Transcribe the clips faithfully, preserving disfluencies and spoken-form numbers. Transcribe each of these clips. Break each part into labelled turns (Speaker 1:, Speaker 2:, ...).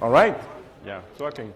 Speaker 1: All right. Yeah, it's working.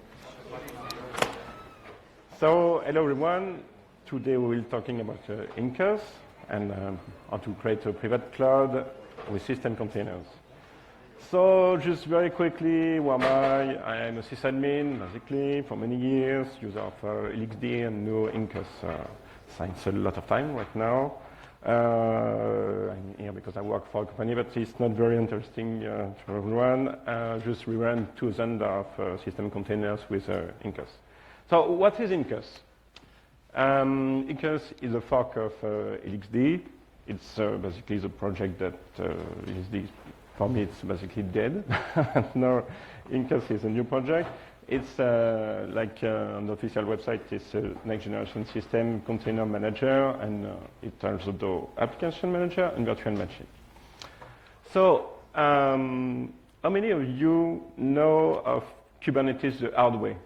Speaker 1: So, hello everyone. Today we will be talking about uh, Incus and um, how to create a private cloud with system containers. So, just very quickly, who am I? I am a sysadmin, basically, for many years, user of uh, L X D and know Incus uh, since a lot of time right now. Uh, I'm here because I work for a company, but it's not very interesting uh, to everyone. Uh, just we run two thousand of uh, system containers with uh, Incus. So what is Incus? Um, Incus is a fork of uh, L X D. It's uh, basically the project that uh, L X D, for me, it's basically dead. Now Incus is a new project. It's uh, like uh, on the official website, it's a next generation system container manager, and uh, it also does application manager and virtual machine. So, um, how many of you know of Kubernetes the hard way?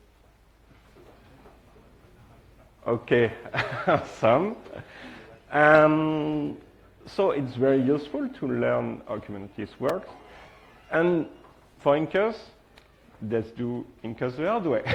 Speaker 1: Okay, some. Um, so it's very useful to learn how Kubernetes works. And for Incus, let's do Incus the hard way.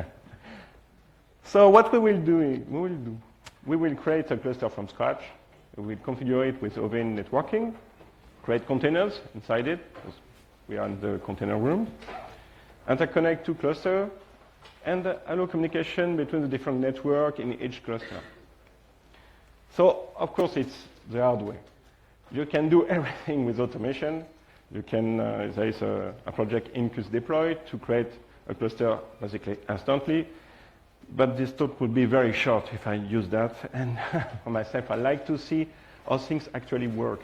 Speaker 1: So what we will do, we will do, we will create a cluster from scratch. We will configure it with Ovin networking, create containers inside it, because we are in the container room, interconnect two clusters, and allow communication between the different networks in each cluster. So, of course, it's the hard way. You can do everything with automation. You can, uh, there is a, a project Incus deploy to create a cluster basically instantly. But this talk would be very short if I use that. And for myself, I like to see how things actually work.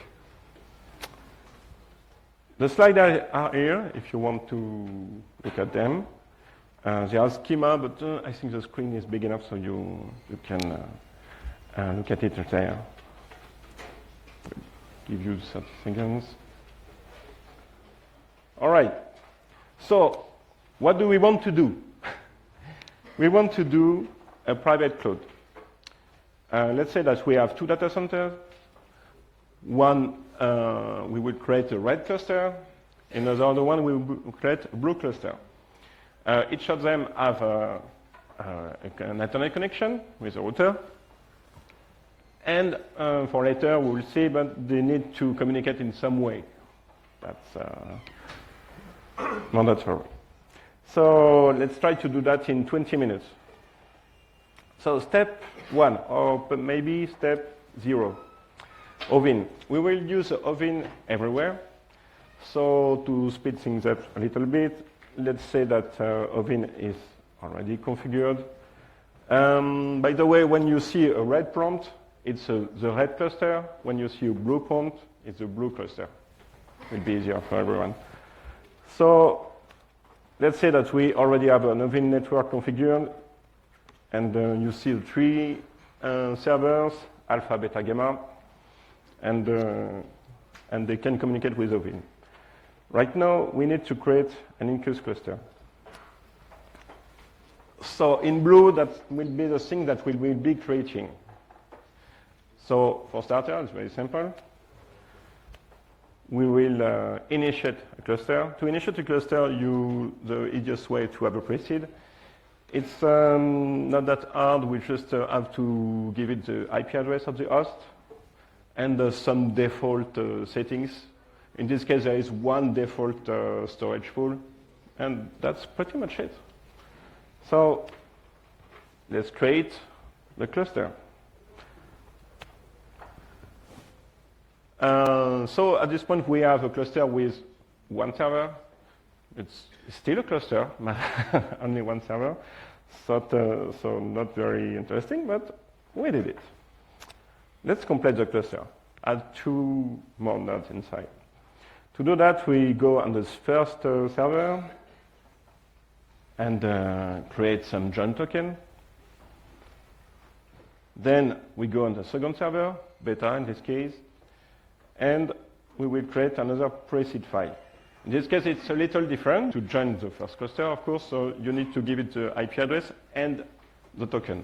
Speaker 1: The slides are here if you want to look at them. Uh, they are schema, but uh, I think the screen is big enough so you, you can uh, uh, look at it there. Give you thirty seconds. All right. So, what do we want to do? We want to do a private cloud. Uh, let's say that we have two data centers. One, uh, we will create a red cluster. Another one, we will create a blue cluster. Uh, each of them have a, uh, an Ethernet connection with a router. And uh, for later, we will see, but they need to communicate in some way. That's uh, mandatory. So let's try to do that in twenty minutes. So step one, or maybe step zero, Ovin. We will use Ovin everywhere. So to speed things up a little bit, let's say that uh, Ovin is already configured. Um, by the way, when you see a red prompt, it's a, the red cluster. When you see a blue prompt, it's a blue cluster. It will be easier for everyone. So let's say that we already have an Ovin network configured, and uh, you see the three uh, servers, alpha, beta, gamma, and, uh, and they can communicate with Ovin. Right now, we need to create an Incus cluster. So in blue, that will be the thing that we will be creating. So for starter, it's very simple. We will uh, initiate a cluster. To initiate a cluster, you, the easiest way to have a pre-seed. It's um, not that hard. We just uh, have to give it the I P address of the host and uh, some default uh, settings. In this case, there is one default uh, storage pool, and that's pretty much it. So let's create the cluster. Uh, so at this point, we have a cluster with one server. It's still a cluster, but only one server. So, uh, so not very interesting, but we did it. Let's complete the cluster. Add two more nodes inside. To do that, we go on this first uh, server and uh, create some join token. Then we go on the second server, beta in this case, and we will create another pre-seed file. In this case, it's a little different to join the first cluster, of course, so you need to give it the I P address and the token.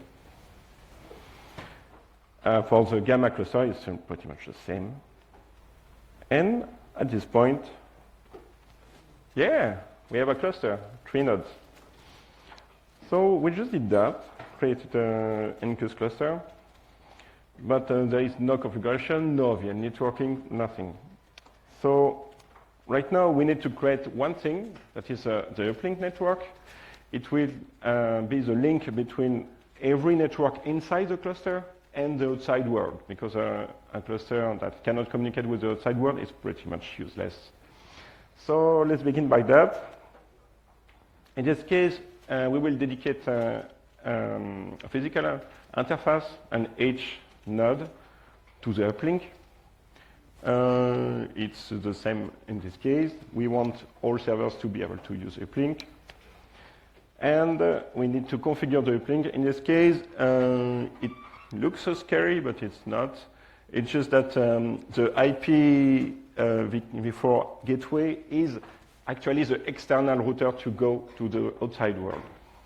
Speaker 1: Uh, for the gamma cluster, it's pretty much the same. And at this point, yeah, we have a cluster, three nodes. So we just did that, created an N Q S cluster, but uh, there is no configuration, no V N networking, nothing. So right now we need to create one thing, that is uh, the uplink network. It will uh, be the link between every network inside the cluster and the outside world, because uh, a cluster that cannot communicate with the outside world is pretty much useless. So let's begin by that. In this case, uh, we will dedicate uh, um, a physical interface and each node to the uplink. Uh, it's the same in this case. We want all servers to be able to use uplink. And uh, we need to configure the uplink. In this case, uh, it looks so scary, but it's not. It's just that um, the I P uh, v four gateway is actually the external router to go to the outside world.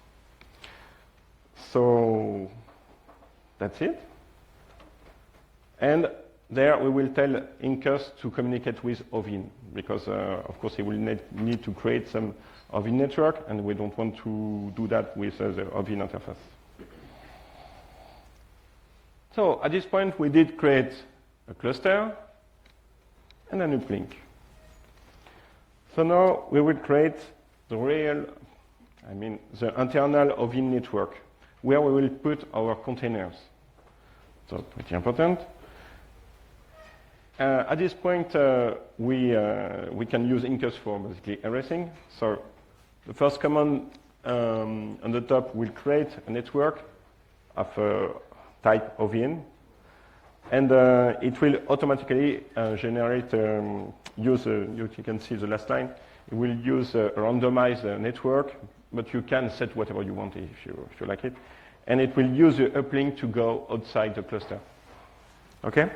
Speaker 1: So that's it. And there we will tell Incus to communicate with O V I N, because uh, of course he will need, need to create some O V I N network, and we don't want to do that with uh, the O V I N interface. So at this point we did create a cluster and an uplink. So now we will create the real, I mean the internal O V I N network, where we will put our containers. So pretty important. Uh, at this point, uh, we, uh, we can use Incus for basically everything. So the first command um, on the top will create a network of uh, type O V I N, and uh, it will automatically uh, generate, um, use, uh, you can see the last line, it will use a randomized uh, network, but you can set whatever you want if you, if you like it, and it will use the uplink to go outside the cluster. Okay?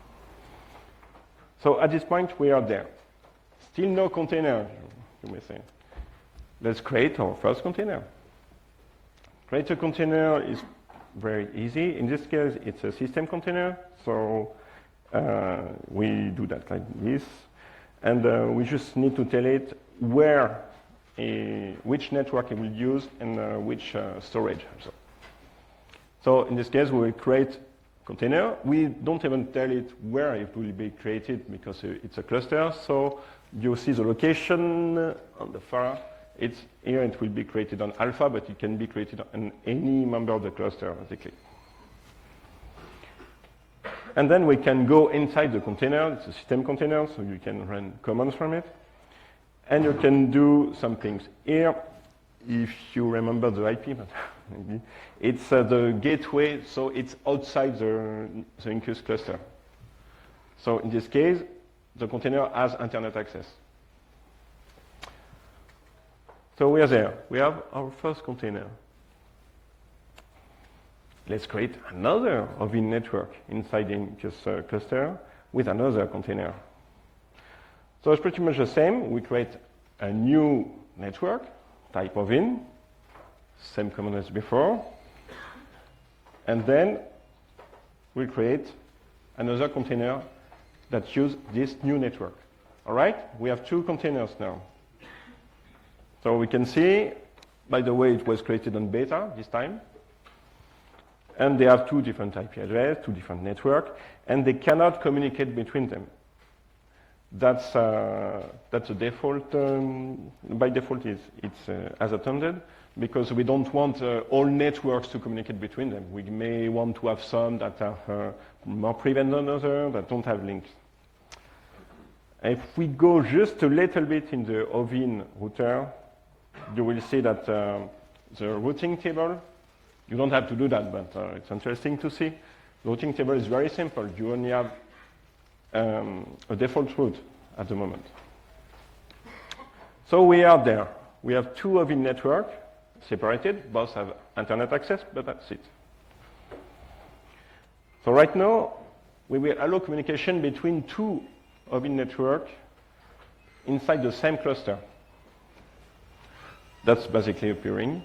Speaker 1: So at this point, we are there. Still no container, you may say. Let's create our first container. Create a container is very easy. In this case, it's a system container. So uh, we do that like this. And uh, we just need to tell it where, a, which network it will use and uh, which uh, storage. So, so in this case, we will create container. We don't even tell it where it will be created because it's a cluster. So you see the location on the far. It's here. It will be created on alpha, but it can be created on any member of the cluster, basically. And then we can go inside the container. It's a system container, so you can run commands from it. And you can do some things here. If you remember the I P, but maybe it's uh, the gateway, so it's outside the, the Incus cluster. So in this case, the container has internet access. So we are there. We have our first container. Let's create another O V I N network inside the Incus uh, cluster with another container. So it's pretty much the same. We create a new network, type O V I N, same command as before. And then we create another container that uses this new network. All right? We have two containers now. So we can see, by the way, it was created on beta this time. And they have two different I P addresses, two different networks, and they cannot communicate between them. That's uh, that's a default. Um, by default, is it's uh, as attended, because we don't want uh, all networks to communicate between them. We may want to have some that are uh, more private than others, that don't have links. If we go just a little bit in the O V I N router, you will see that uh, the routing table. You don't have to do that, but uh, it's interesting to see. The routing table is very simple. You only have Um, a default route at the moment. So we are there. We have two O V I N networks separated. Both have internet access, but that's it. So right now, we will allow communication between two O V I N networks inside the same cluster. That's basically appearing.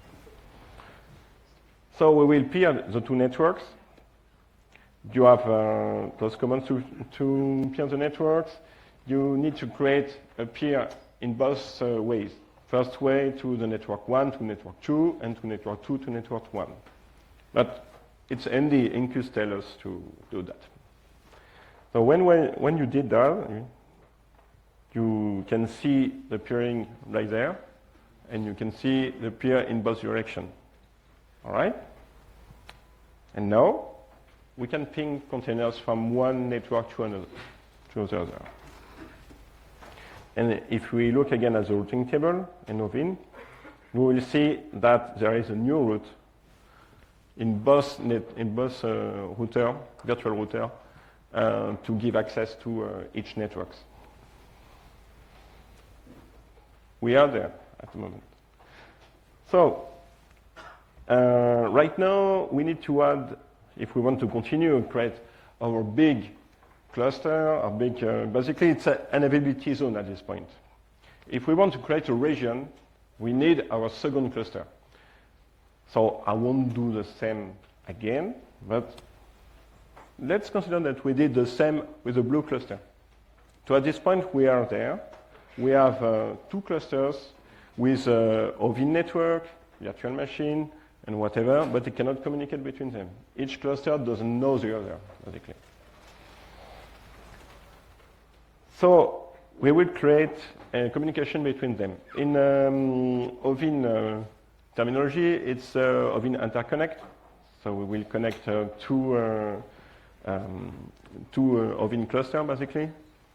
Speaker 1: So we will peer the two networks. You have uh, those commands to, to peer the networks. You need to create a peer in both uh, ways. first way to the network one, to network two, and to network two to network one. But it's handy, Incus tells us to do that. So when, when, when you did that, you can see the peering right there, and you can see the peer in both directions. All right? And now, we can ping containers from one network to another. To the other. And if we look again at the routing table in Ovin, we will see that there is a new route in both, net, in both uh, router, virtual router, uh, to give access to uh, each network. We are there at the moment. So, uh, right now, we need to add, if we want to continue and create our big cluster, our big, uh, basically it's a, an availability zone at this point. If we want to create a region, we need our second cluster. So I won't do the same again, but let's consider that we did the same with the blue cluster. So at this point, we are there. We have uh, two clusters with uh, Ovin network, virtual machine, and whatever, but they cannot communicate between them. Each cluster doesn't know the other, basically. So we will create a communication between them. In um, Ovin uh, terminology, it's uh, Ovin interconnect. So we will connect uh, two, uh, um, two uh, Ovin cluster, basically.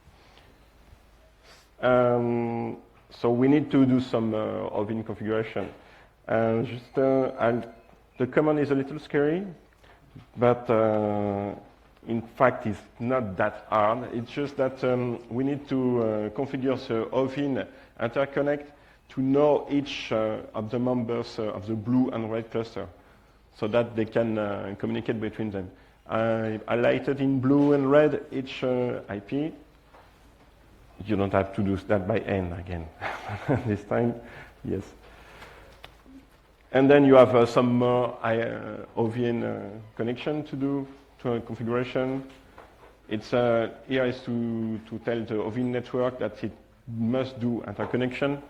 Speaker 1: Um, so we need to do some uh, Ovin configuration. And just, uh, and the command is a little scary, but uh, in fact it's not that hard. It's just that um, we need to uh, configure the Ovin interconnect to know each uh, of the members uh, of the blue and red cluster, so that they can uh, communicate between them. I highlighted in blue and red each uh, I P. You don't have to do that by hand again. This time, yes. And then you have uh, some more uh, Ovin uh, connection to do, to a configuration. It's uh, here is to, to tell the Ovin network that it must do interconnection.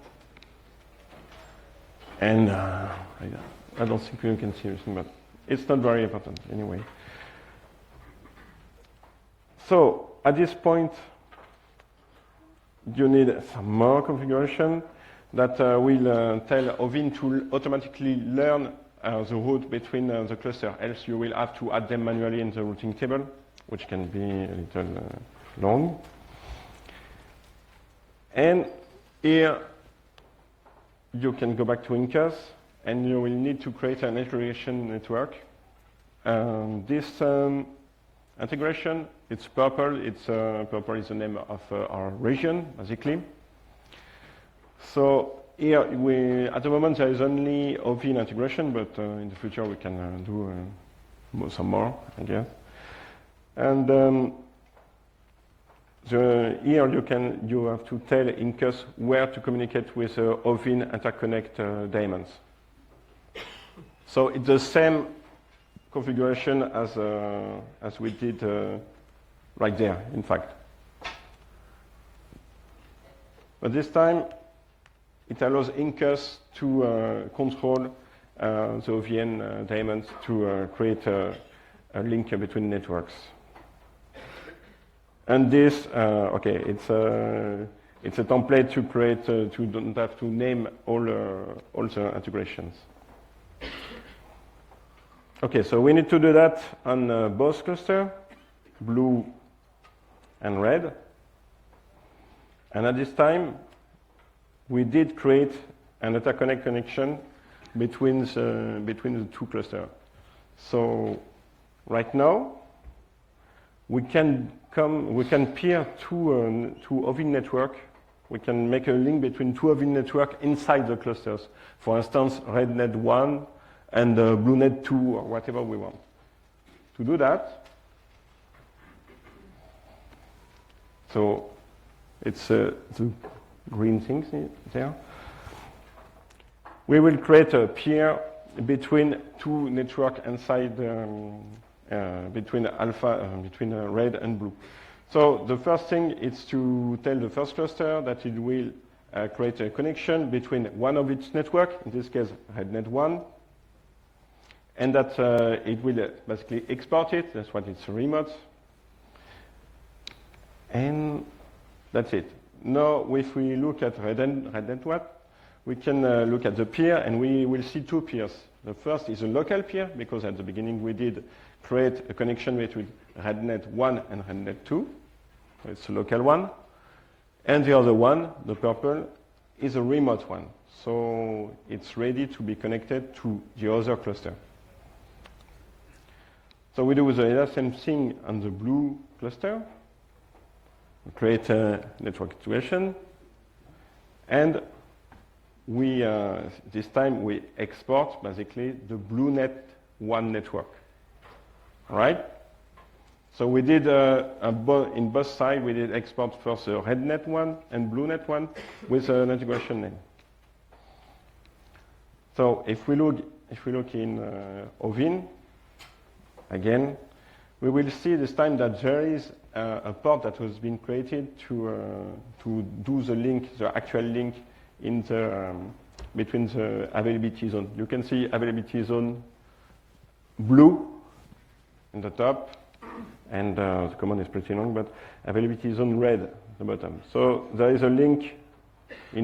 Speaker 1: And uh, I, I don't think you can see everything, but it's not very important anyway. So at this point, you need some more configuration that uh, will uh, tell Ovin to automatically learn uh, the route between uh, the cluster. Else you will have to add them manually in the routing table, which can be a little uh, long. And here you can go back to Incus, and you will need to create an integration network. Um, this um, integration, it's purple. It's uh, purple is the name of uh, our region, basically. So here, we, at the moment, there is only Ovin integration, but uh, in the future we can uh, do uh, some more, I guess. And um, the, here you can you have to tell Incus where to communicate with uh, Ovin interconnect uh, daemons. So it's the same configuration as uh, as we did uh, right there, in fact. But this time, it allows Incus to uh, control uh, the Ovin uh, daemons to uh, create a, a link between networks. And this, uh, okay, it's a, it's a template to create, uh, to don't have to name all, uh, all the integrations. Okay, so we need to do that on uh, both clusters, blue and red. And at this time, we did create an interconnect connection between the, between the two clusters. So right now, we can come, we can peer to uh, to Ovin network. We can make a link between two Ovin network inside the clusters. For instance, RedNet one and uh, BlueNet two, or whatever we want. To do that, so it's uh, the green things there. We will create a peer between two network inside, um, uh, between alpha, uh, between uh, red and blue. So the first thing is to tell the first cluster that it will uh, create a connection between one of its network, in this case RedNet one, and that uh, it will uh, basically export it. That's what it's remote. And that's it. Now, if we look at RedNet, RedNet one, we can uh, look at the peer, and we will see two peers. The first is a local peer, because at the beginning we did create a connection between RedNet one and RedNet two. So it's a local one. And the other one, the purple, is a remote one. So it's ready to be connected to the other cluster. So we do the same thing on the blue cluster. We create a network situation. And we, uh, this time we export basically the BlueNet one network. All right? So we did, uh, a bo in both sides, we did export first the RedNet one and BlueNet one with an integration name. So if we look, if we look in uh, Ovin, again, we will see this time that there is uh, a port that has been created to, uh, to do the link, the actual link in the, um, between the availability zone. You can see availability zone blue in the top, and uh, the command is pretty long, but availability zone red at the bottom. So there is a link in